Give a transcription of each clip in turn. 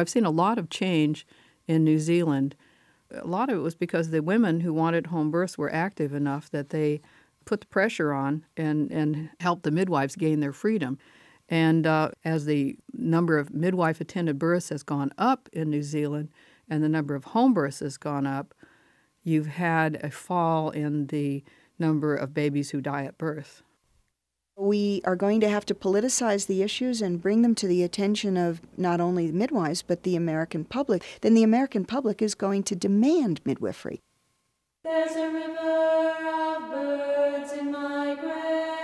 I've seen a lot of change in New Zealand. A lot of it was because the women who wanted home births were active enough that they put the pressure on and helped the midwives gain their freedom. And as the number of midwife-attended births has gone up in New Zealand and the number of home births has gone up, you've had a fall in the number of babies who die at birth. We are going to have to politicize the issues and bring them to the attention of not only midwives, but the American public. Then the American public is going to demand midwifery. There's a river of birds in migration,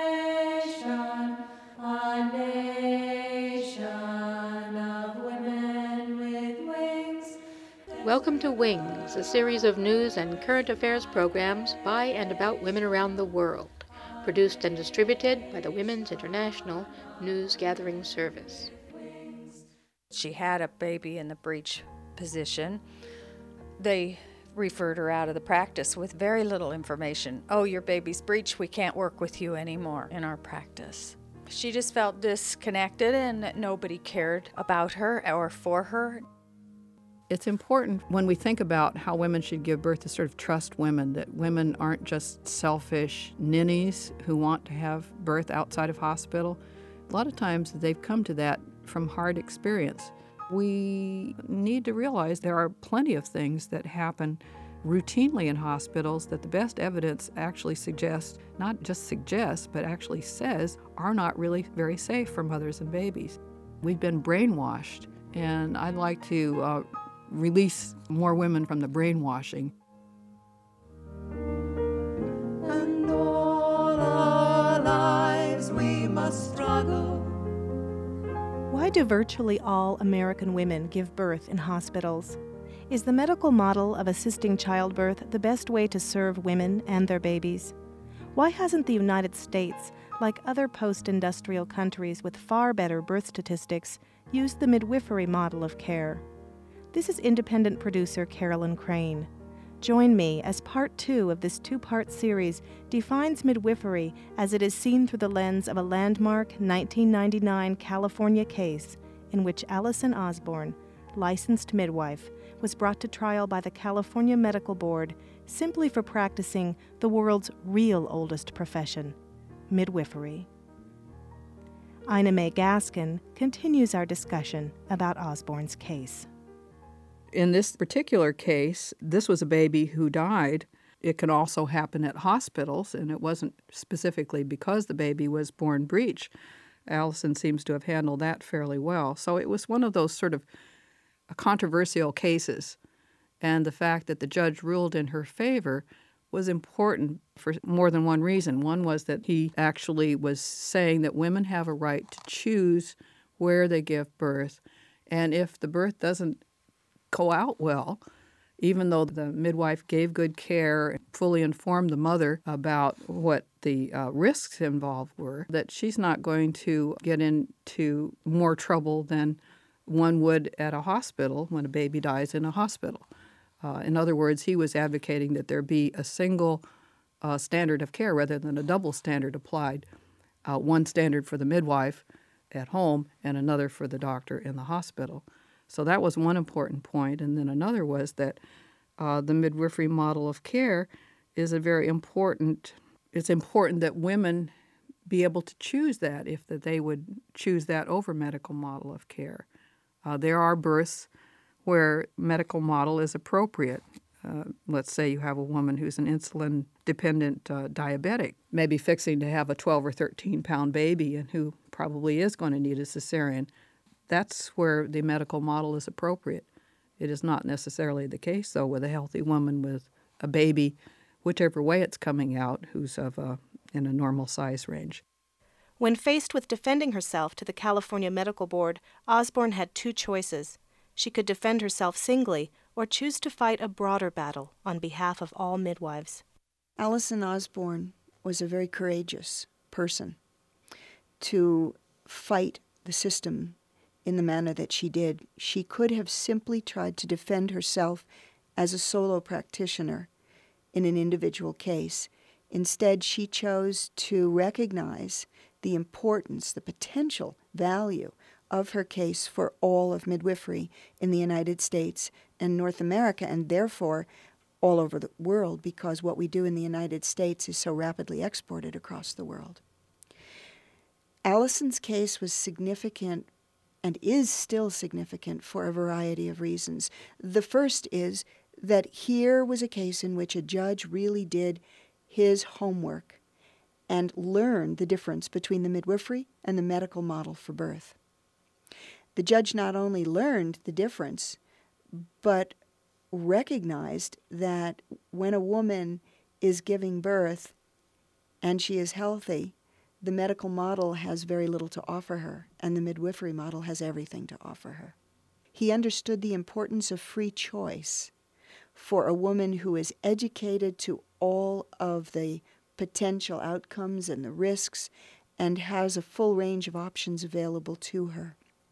a nation of women with wings. Welcome to Wings, a series of news and current affairs programs by and about women around the world, produced and distributed by the Women's International News Gathering Service. She had a baby in the breech position. They referred her out of the practice with very little information. Oh, your baby's breech, we can't work with you anymore in our practice. She just felt disconnected and that nobody cared about her or for her. It's important when we think about how women should give birth to sort of trust women, that women aren't just selfish ninnies who want to have birth outside of hospital. A lot of times they've come to that from hard experience. We need to realize there are plenty of things that happen routinely in hospitals that the best evidence actually suggests, not just suggests, but actually says are not really very safe for mothers and babies. We've been brainwashed, and I'd like to release more women from the brainwashing. And all our lives we must struggle. Why do virtually all American women give birth in hospitals? Is the medical model of assisting childbirth the best way to serve women and their babies? Why hasn't the United States, like other post-industrial countries with far better birth statistics, used the midwifery model of care? This is independent producer Carolyn Crane. Join me as part 2 of this 2-part series defines midwifery as it is seen through the lens of a landmark 1999 California case in which Allison Osborne, licensed midwife, was brought to trial by the California Medical Board simply for practicing the world's real oldest profession, midwifery. Ina May Gaskin continues our discussion about Osborne's case. In this particular case, this was a baby who died. It can also happen at hospitals, and it wasn't specifically because the baby was born breech. Allison seems to have handled that fairly well. So it was one of those sort of controversial cases, and the fact that the judge ruled in her favor was important for more than one reason. One was that he actually was saying that women have a right to choose where they give birth, and if the birth doesn't go out well, even though the midwife gave good care and fully informed the mother about what the risks involved were, that she's not going to get into more trouble than one would at a hospital when a baby dies in a hospital. In other words, he was advocating that there be a single standard of care rather than a double standard applied, one standard for the midwife at home and another for the doctor in the hospital. So that was one important point. And then another was that the midwifery model of care is a very important, it's important that women be able to choose that if that they would choose that over medical model of care. There are births where medical model is appropriate. Let's say you have a woman who's an insulin-dependent diabetic, maybe fixing to have a 12 or 13-pound baby and who probably is going to need a cesarean. That's where the medical model is appropriate. It is not necessarily the case, though, with a healthy woman with a baby, whichever way it's coming out, who's in a normal size range. When faced with defending herself to the California Medical Board, Osborne had 2 choices. She could defend herself singly or choose to fight a broader battle on behalf of all midwives. Allison Osborne was a very courageous person to fight the system in the manner that she did. She could have simply tried to defend herself as a solo practitioner in an individual case. Instead, she chose to recognize the importance, the potential value of her case for all of midwifery in the United States and North America, and therefore all over the world, because what we do in the United States is so rapidly exported across the world. Allison's case was significant and is still significant for a variety of reasons. The first is that here was a case in which a judge really did his homework and learned the difference between the midwifery and the medical model for birth. The judge not only learned the difference, but recognized that when a woman is giving birth and she is healthy, the medical model has very little to offer her, and the midwifery model has everything to offer her. He understood the importance of free choice for a woman who is educated to all of the potential outcomes and the risks and has a full range of options available to her.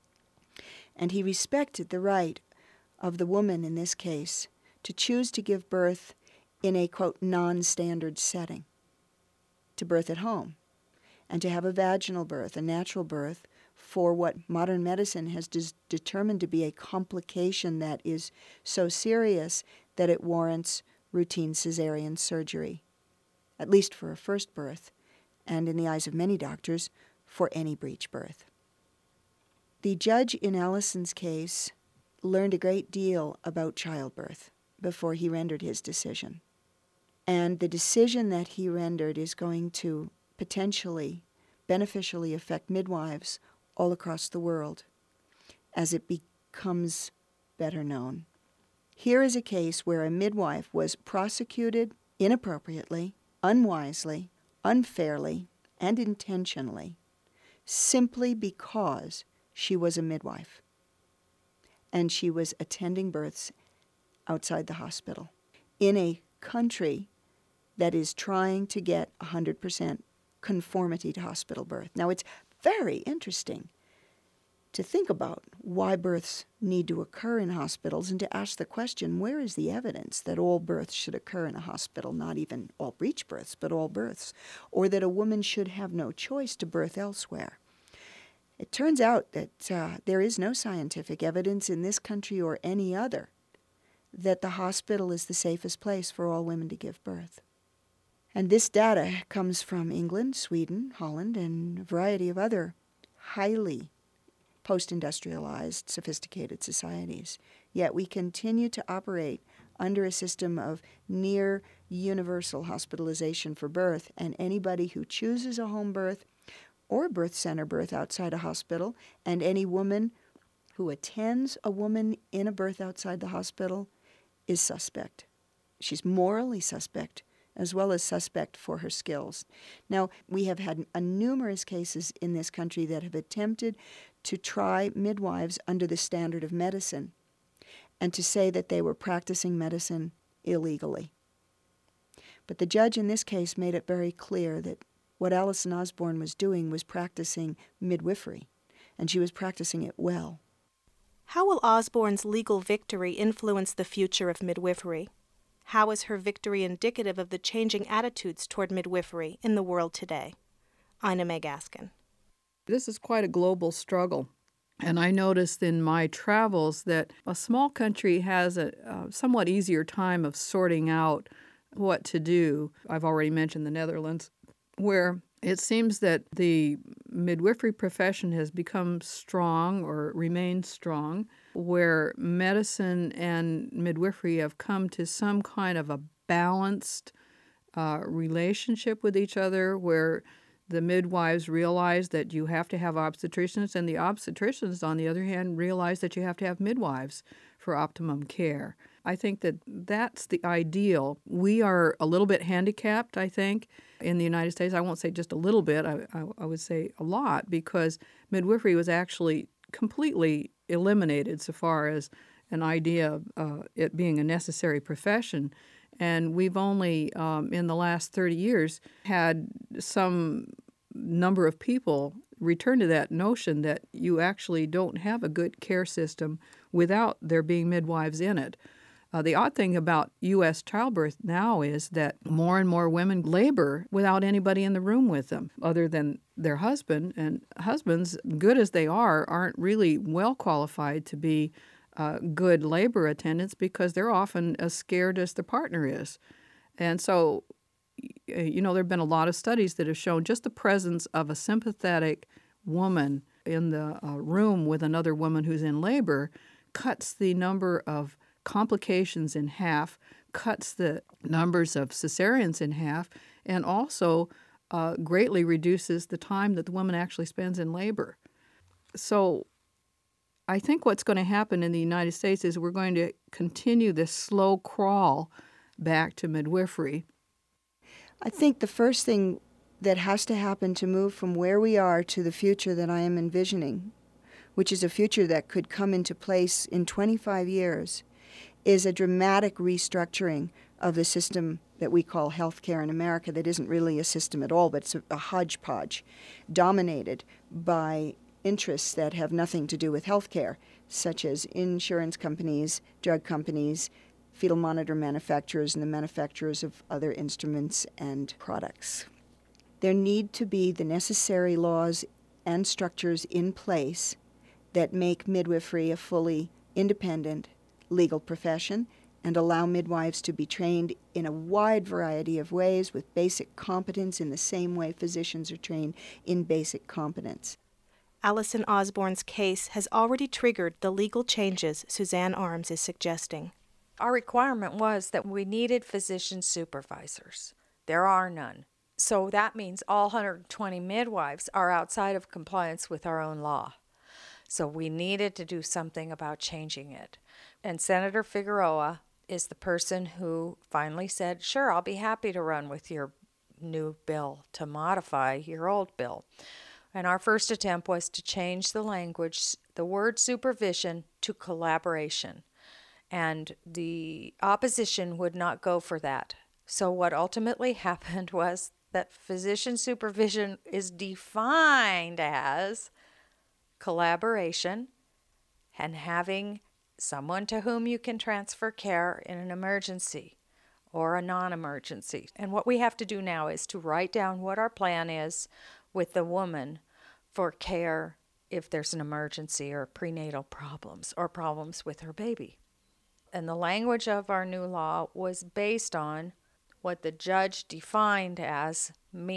And he respected the right of the woman in this case to choose to give birth in a, quote, non-standard setting, to birth at home, and to have a vaginal birth, a natural birth, for what modern medicine has determined to be a complication that is so serious that it warrants routine cesarean surgery, at least for a first birth, and in the eyes of many doctors, for any breech birth. The judge in Allison's case learned a great deal about childbirth before he rendered his decision. And the decision that he rendered is going to potentially beneficially affect midwives all across the world as it becomes better known. Here is a case where a midwife was prosecuted inappropriately, unwisely, unfairly, and intentionally simply because she was a midwife and she was attending births outside the hospital in a country that is trying to get 100% conformity to hospital birth. Now, it's very interesting to think about why births need to occur in hospitals and to ask the question, where is the evidence that all births should occur in a hospital, not even all breech births, but all births, or that a woman should have no choice to birth elsewhere? It turns out that there is no scientific evidence in this country or any other that the hospital is the safest place for all women to give birth. And this data comes from England, Sweden, Holland, and a variety of other highly post-industrialized, sophisticated societies. Yet we continue to operate under a system of near universal hospitalization for birth, and anybody who chooses a home birth or birth center birth outside a hospital, and any woman who attends a woman in a birth outside the hospital is suspect. She's morally suspect, as well as suspect for her skills. Now, we have had numerous cases in this country that have attempted to try midwives under the standard of medicine and to say that they were practicing medicine illegally. But the judge in this case made it very clear that what Allison Osborne was doing was practicing midwifery, and she was practicing it well. How will Osborne's legal victory influence the future of midwifery? How is her victory indicative of the changing attitudes toward midwifery in the world today? Ina May Gaskin. This is quite a global struggle. And I noticed in my travels that a small country has a somewhat easier time of sorting out what to do. I've already mentioned the Netherlands, where it seems that the midwifery profession has become strong or remains strong, where medicine and midwifery have come to some kind of a balanced relationship with each other, where the midwives realize that you have to have obstetricians, and the obstetricians, on the other hand, realize that you have to have midwives for optimum care. I think that that's the ideal. We are a little bit handicapped, I think, in the United States. I won't say just a little bit, I would say a lot, because midwifery was actually completely eliminated so far as an idea of it being a necessary profession. And we've only, in the last 30 years, had some number of people return to that notion that you actually don't have a good care system without there being midwives in it. The odd thing about U.S. childbirth now is that more and more women labor without anybody in the room with them other than their husband. And husbands, good as they are, aren't really well qualified to be good labor attendants because they're often as scared as their partner is. And so, there have been a lot of studies that have shown just the presence of a sympathetic woman in the room with another woman who's in labor cuts the number of complications in half, cuts the numbers of cesareans in half, and also greatly reduces the time that the woman actually spends in labor. So I think what's going to happen in the United States is we're going to continue this slow crawl back to midwifery. I think the first thing that has to happen to move from where we are to the future that I am envisioning, which is a future that could come into place in 25 years, is a dramatic restructuring of the system that we call healthcare in America that isn't really a system at all, but it's a hodgepodge dominated by interests that have nothing to do with healthcare, such as insurance companies, drug companies, fetal monitor manufacturers, and the manufacturers of other instruments and products. There need to be the necessary laws and structures in place that make midwifery a fully independent legal profession and allow midwives to be trained in a wide variety of ways with basic competence in the same way physicians are trained in basic competence. Allison Osborne's case has already triggered the legal changes Suzanne Arms is suggesting. Our requirement was that we needed physician supervisors. There are none. So that means all 120 midwives are outside of compliance with our own law. So we needed to do something about changing it. And Senator Figueroa is the person who finally said, sure, I'll be happy to run with your new bill to modify your old bill. And our first attempt was to change the language, the word supervision, to collaboration. And the opposition would not go for that. So what ultimately happened was that physician supervision is defined as collaboration and having someone to whom you can transfer care in an emergency or a non-emergency. And what we have to do now is to write down what our plan is with the woman for care if there's an emergency or prenatal problems or problems with her baby. And the language of our new law was based on what the judge defined as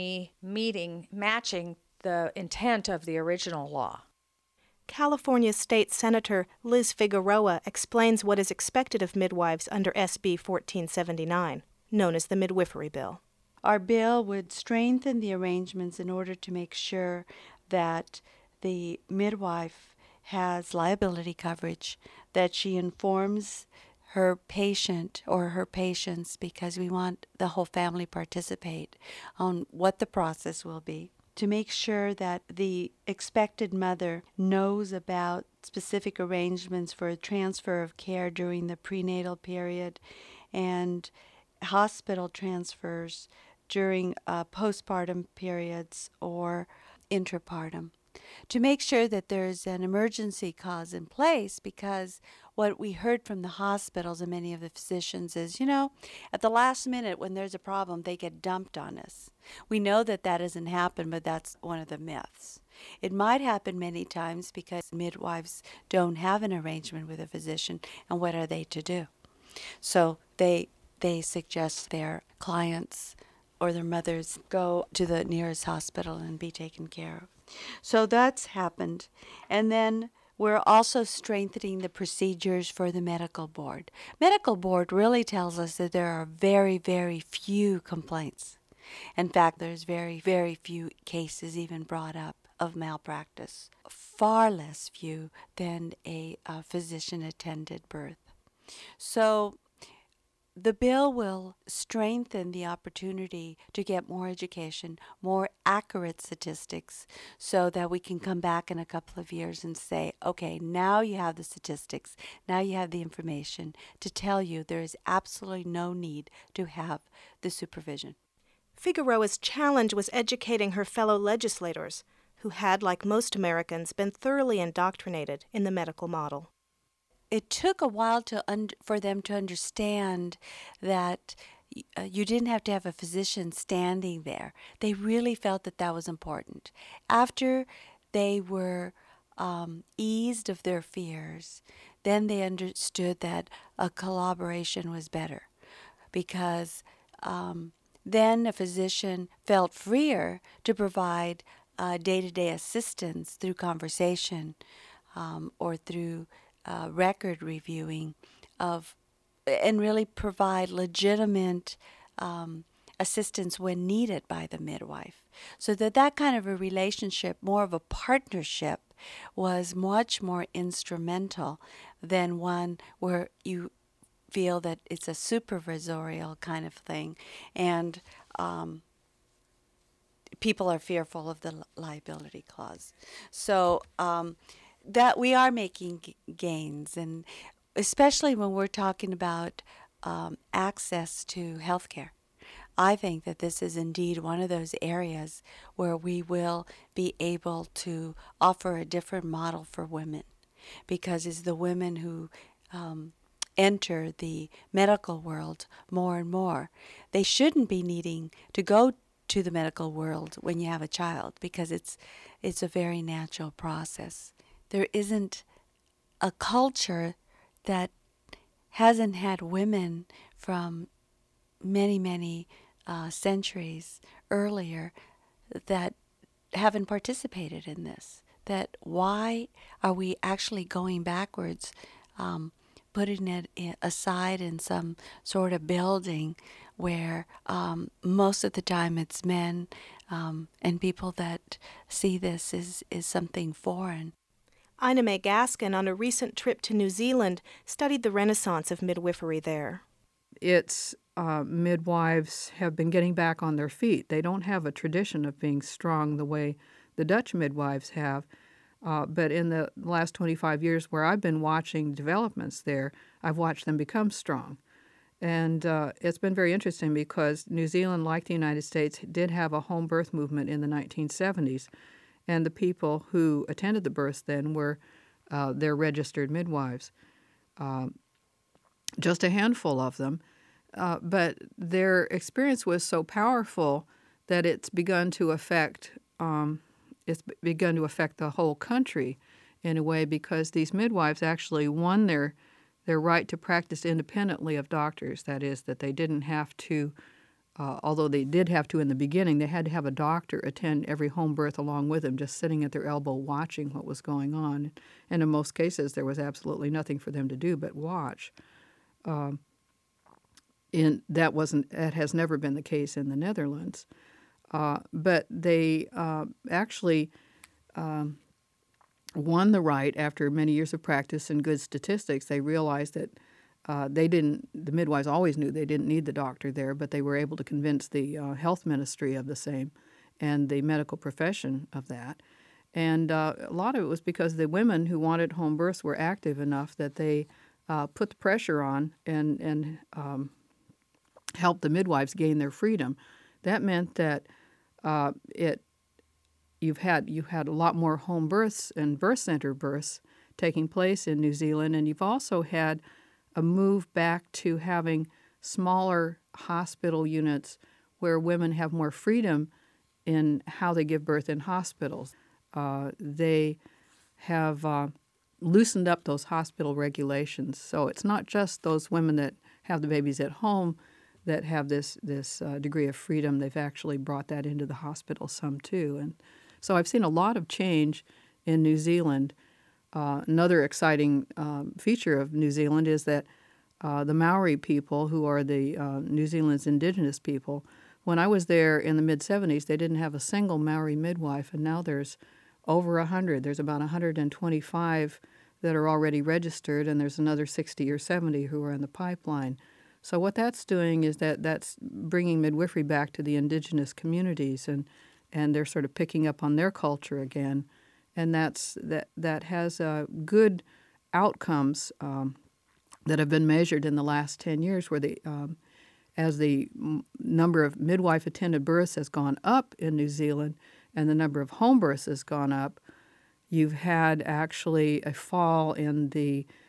matching the intent of the original law. California State Senator Liz Figueroa explains what is expected of midwives under SB 1479, known as the Midwifery Bill. Our bill would strengthen the arrangements in order to make sure that the midwife has liability coverage, that she informs her patient or her patients, because we want the whole family participate on what the process will be, to make sure that the expected mother knows about specific arrangements for a transfer of care during the prenatal period and hospital transfers during postpartum periods or intrapartum, to make sure that there's an emergency cause in place, because what we heard from the hospitals and many of the physicians is, at the last minute when there's a problem, they get dumped on us. We know that that doesn't happen, but that's one of the myths. It might happen many times because midwives don't have an arrangement with a physician, and what are they to do? So they suggest their clients or their mothers go to the nearest hospital and be taken care of. So that's happened. And then we're also strengthening the procedures for the medical board. Medical board really tells us that there are very, very few complaints. In fact, there's very, very few cases even brought up of malpractice. Far less few than a physician-attended birth. So the bill will strengthen the opportunity to get more education, more accurate statistics, so that we can come back in a couple of years and say, okay, now you have the statistics, now you have the information to tell you there is absolutely no need to have the supervision. Figueroa's challenge was educating her fellow legislators, who had, like most Americans, been thoroughly indoctrinated in the medical model. it took a while for them to understand that you didn't have to have a physician standing there. They really felt that that was important. After they were eased of their fears, then they understood that a collaboration was better, because then a physician felt freer to provide day-to-day assistance through conversation or through record reviewing and really provide legitimate assistance when needed by the midwife. So that kind of a relationship, more of a partnership, was much more instrumental than one where you feel that it's a supervisorial kind of thing, and people are fearful of the liability clause. So that we are making gains, and especially when we're talking about access to health care. I think that this is indeed one of those areas where we will be able to offer a different model for women, because it's the women who enter the medical world more and more. They shouldn't be needing to go to the medical world when you have a child, because it's a very natural process. There isn't a culture that hasn't had women from many centuries earlier that haven't participated in this. That why are we actually going backwards, putting it aside in some sort of building where most of the time it's men and people that see this is something foreign. Ina May Gaskin, on a recent trip to New Zealand, studied the renaissance of midwifery there. Its midwives have been getting back on their feet. They don't have a tradition of being strong the way the Dutch midwives have. But in the last 25 years where I've been watching developments there, I've watched them become strong. And it's been very interesting because New Zealand, like the United States, did have a home birth movement in the 1970s. And the people who attended the births then were their registered midwives. Just a handful of them. But their experience was so powerful that it's begun to affect the whole country in a way, because these midwives actually won their right to practice independently of doctors. That is, that they didn't have to, although they did have to in the beginning, they had to have a doctor attend every home birth along with them, just sitting at their elbow watching what was going on. And in most cases, there was absolutely nothing for them to do but watch. That has never been the case in the Netherlands. But they actually won the right after many years of practice and good statistics. They realized that the midwives always knew they didn't need the doctor there, but they were able to convince the health ministry of the same and the medical profession of that. And a lot of it was because the women who wanted home births were active enough that they put the pressure on and helped the midwives gain their freedom. That meant that you had a lot more home births and birth center births taking place in New Zealand, and you've also had a move back to having smaller hospital units where women have more freedom in how they give birth in hospitals. They have loosened up those hospital regulations, so it's not just those women that have the babies at home that have this degree of freedom. They've actually brought that into the hospital some too. And so I've seen a lot of change in New Zealand. Another exciting feature of New Zealand is that the Maori people, who are the New Zealand's indigenous people, when I was there in the mid-'70s, they didn't have a single Maori midwife, and now there's over 100. There's about 125 that are already registered, and there's another 60 or 70 who are in the pipeline. So what that's doing is that's bringing midwifery back to the indigenous communities, and they're sort of picking up on their culture again, and that has good outcomes that have been measured in the last 10 years, where as the number of midwife-attended births has gone up in New Zealand and the number of home births has gone up, you've had actually a fall in the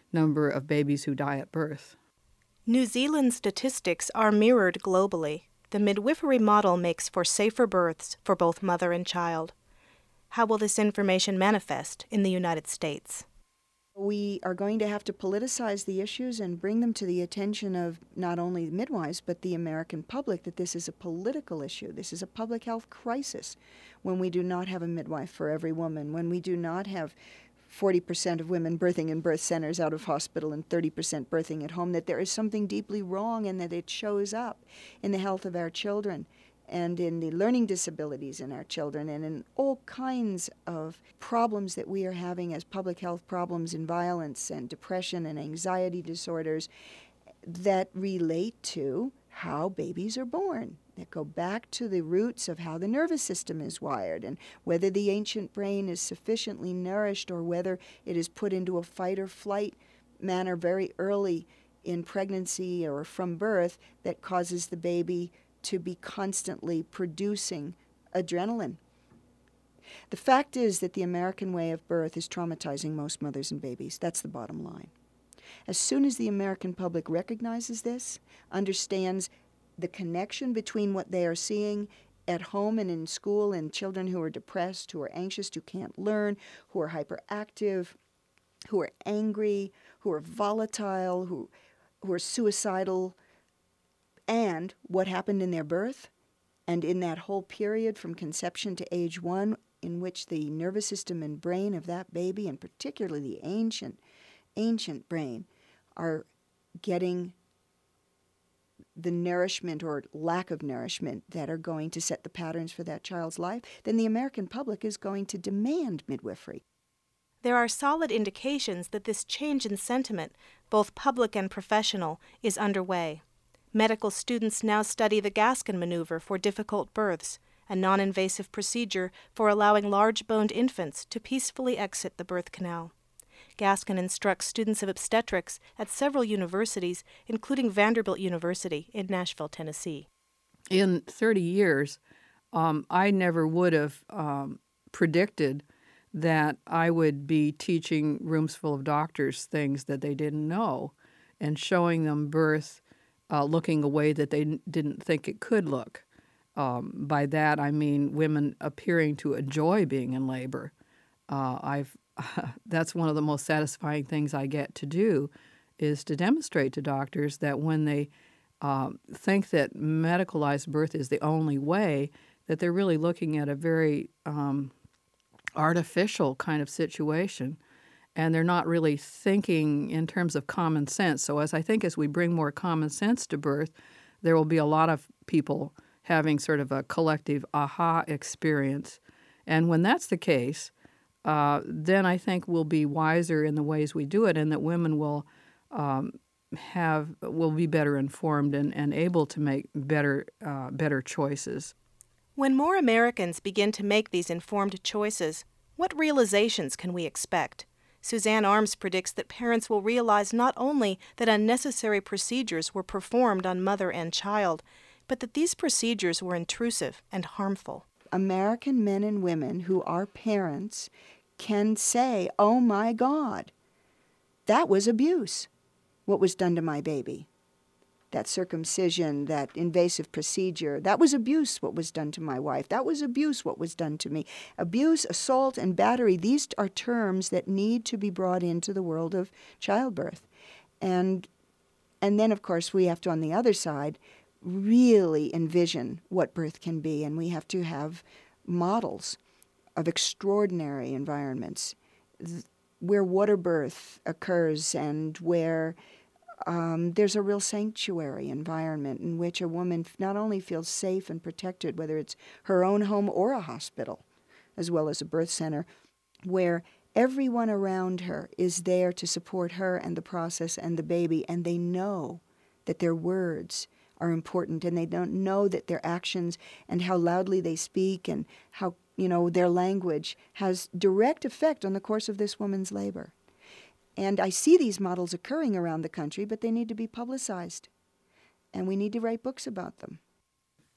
number of babies who die at birth. New Zealand statistics are mirrored globally. The midwifery model makes for safer births for both mother and child. How will this information manifest in the United States? We are going to have to politicize the issues and bring them to the attention of not only midwives, but the American public, that this is a political issue. This is a public health crisis when we do not have a midwife for every woman, when we do not have 40% of women birthing in birth centers out of hospital and 30% birthing at home, that there is something deeply wrong and that it shows up in the health of our children and in the learning disabilities in our children and in all kinds of problems that we are having as public health problems in violence and depression and anxiety disorders that relate to how babies are born, that go back to the roots of how the nervous system is wired and whether the ancient brain is sufficiently nourished or whether it is put into a fight or flight manner very early in pregnancy or from birth that causes the baby to be constantly producing adrenaline. The fact is that the American way of birth is traumatizing most mothers and babies. That's the bottom line. As soon as the American public recognizes this, understands the connection between what they are seeing at home and in school and children who are depressed, who are anxious, who can't learn, who are hyperactive, who are angry, who are volatile, who are suicidal, and what happened in their birth, and in that whole period from conception to age 1, in which the nervous system and brain of that baby, and particularly the ancient brain, are getting the nourishment or lack of nourishment that are going to set the patterns for that child's life, then the American public is going to demand midwifery. There are solid indications that this change in sentiment, both public and professional, is underway. Medical students now study the Gaskin maneuver for difficult births, a non-invasive procedure for allowing large-boned infants to peacefully exit the birth canal. Gaskin instructs students of obstetrics at several universities, including Vanderbilt University in Nashville, Tennessee. In 30 years, I never would have predicted that I would be teaching rooms full of doctors things that they didn't know and showing them birth looking a way that they didn't think it could look. By that, I mean women appearing to enjoy being in labor. That's one of the most satisfying things I get to do, is to demonstrate to doctors that when they think that medicalized birth is the only way, that they're really looking at a very artificial kind of situation, and they're not really thinking in terms of common sense. So as we bring more common sense to birth, there will be a lot of people having sort of a collective aha experience. And when that's the case, then I think we'll be wiser in the ways we do it, and that women will be better informed and able to make better choices. When more Americans begin to make these informed choices, what realizations can we expect? Suzanne Arms predicts that parents will realize not only that unnecessary procedures were performed on mother and child, but that these procedures were intrusive and harmful. American men and women who are parents can say, "Oh my God, that was abuse, what was done to my baby. That circumcision, that invasive procedure, that was abuse, what was done to my wife. That was abuse, what was done to me." Abuse, assault, and battery, these are terms that need to be brought into the world of childbirth. And then, of course, we have to, on the other side, really envision what birth can be, and we have to have models of extraordinary environments where water birth occurs and where there's a real sanctuary environment in which a woman not only feels safe and protected, whether it's her own home or a hospital, as well as a birth center, where everyone around her is there to support her and the process and the baby, and they know that their words are important, and they don't know that their actions and how loudly they speak and how, their language has direct effect on the course of this woman's labor. And I see these models occurring around the country, but they need to be publicized. And we need to write books about them.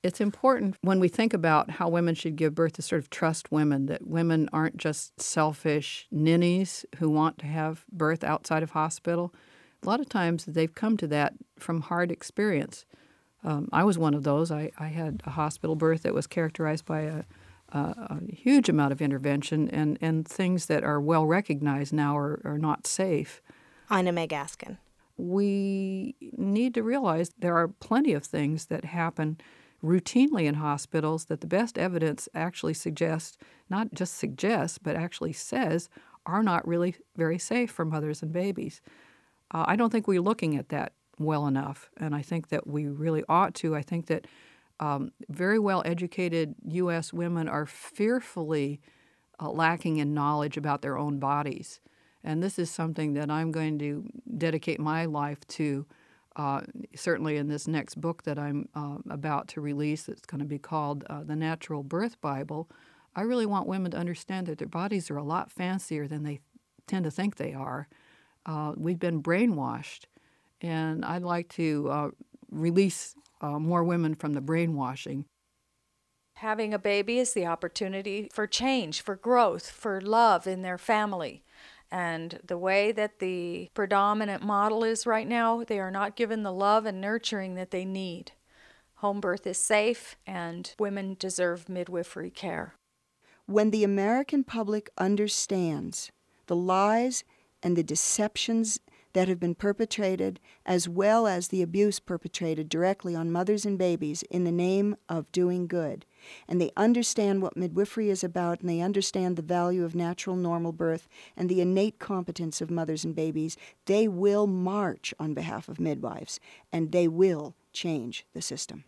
It's important when we think about how women should give birth to sort of trust women, that women aren't just selfish ninnies who want to have birth outside of hospital. A lot of times they've come to that from hard experience. I was one of those. I had a hospital birth that was characterized by a huge amount of intervention and things that are well recognized now are not safe. Ina May Gaskin. We need to realize there are plenty of things that happen routinely in hospitals that the best evidence actually suggests, not just suggests, but actually says are not really very safe for mothers and babies. I don't think we're looking at that well enough, and I think that we really ought to. I think that very well-educated U.S. women are fearfully lacking in knowledge about their own bodies, and this is something that I'm going to dedicate my life to. Certainly in this next book that I'm about to release, it's going to be called The Natural Birth Bible. I really want women to understand that their bodies are a lot fancier than they tend to think they are. We've been brainwashed, and I'd like to release more women from the brainwashing. Having a baby is the opportunity for change, for growth, for love in their family. And the way that the predominant model is right now, they are not given the love and nurturing that they need. Home birth is safe, and women deserve midwifery care. When the American public understands the lies and the deceptions that have been perpetrated, as well as the abuse perpetrated directly on mothers and babies in the name of doing good, and they understand what midwifery is about, and they understand the value of natural normal birth and the innate competence of mothers and babies, they will march on behalf of midwives, and they will change the system.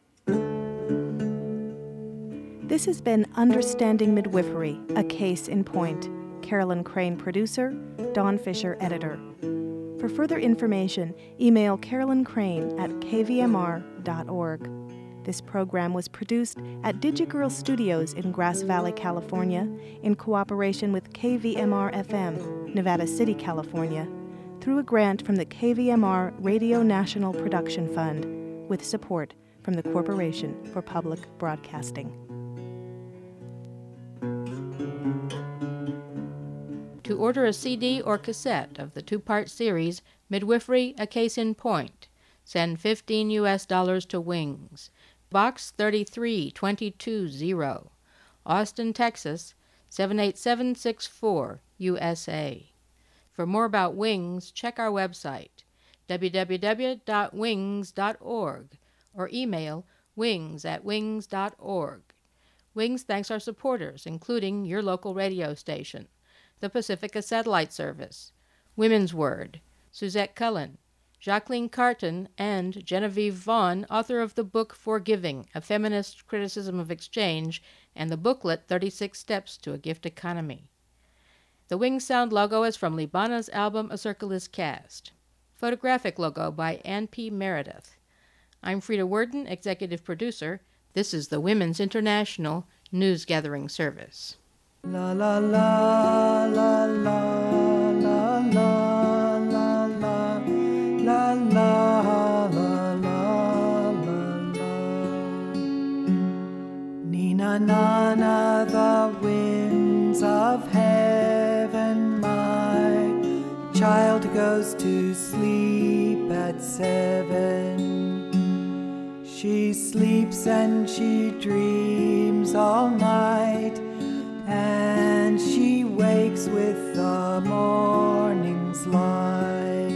This has been Understanding Midwifery, a case in point. Carolyn Crane, producer, Dawn Fisher, editor. For further information, email Carolyn Crane at kvmr.org. This program was produced at DigiGirl Studios in Grass Valley, California, in cooperation with KVMR-FM, Nevada City, California, through a grant from the KVMR Radio National Production Fund, with support from the Corporation for Public Broadcasting. To order a CD or cassette of the two-part series, Midwifery, A Case in Point, send $15 US to Wings, Box 33220, Austin, Texas 78764, USA. For more about Wings, check our website, www.wings.org, or email wings@wings.org. Wings thanks our supporters, including your local radio station, the Pacifica Satellite Service, Women's Word, Suzette Cullen, Jacqueline Carton, and Genevieve Vaughn, author of the book Forgiving, A Feminist Criticism of Exchange, and the booklet 36 Steps to a Gift Economy. The Wings Sound logo is from Libana's album A Circle is Cast. Photographic logo by Ann P. Meredith. I'm Frida Worden, executive producer. This is the Women's International News Gathering Service. La la la la la la la la la la la la la. Nina nana the winds of heaven, my child goes to sleep at 7. She sleeps and she dreams all night, and she wakes with the morning's light.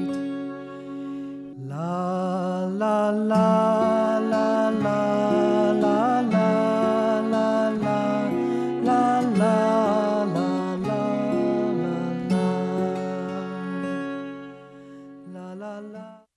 La la la la la la la la la la la la la la la la.